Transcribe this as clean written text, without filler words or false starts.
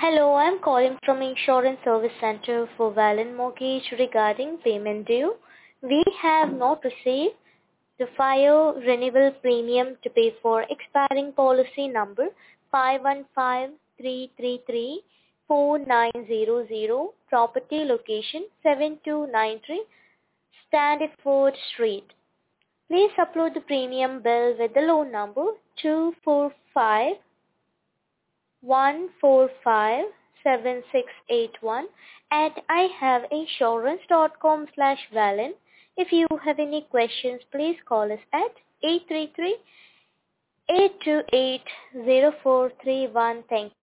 Hello, I'm calling from Insurance Service Center for Valen Mortgage regarding payment due. We have not received the fire renewal premium to pay for expiring policy number 515-333-4900, property location 7293 Standiford Street. Please upload the premium bill with the loan number 245-145-7681 at ihaveinsurance.com/Valen. If you have any questions, please call us at 833-828-0431. Thank you.